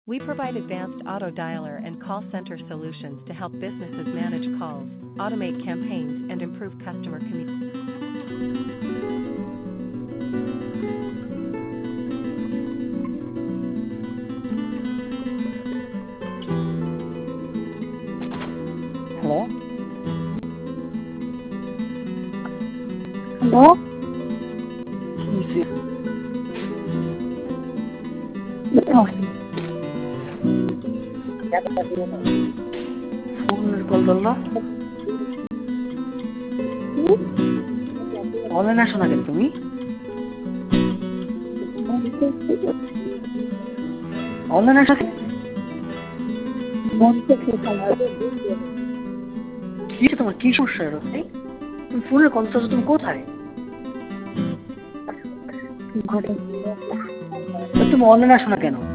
We provide advanced auto dialer and call center solutions to help businesses manage calls, automate campaigns, and improve customer communication. Hello hello, ফোনের call ধরলো অনলাইনে আসো না কেন তুমি? অনলাইনে আসো কেন? কি তোমার কি সমস্যা ভাই? তুমি ফোনের কল ধরছো, তুমি কোথায়? তুমি অনলাইনে আসো না কেন?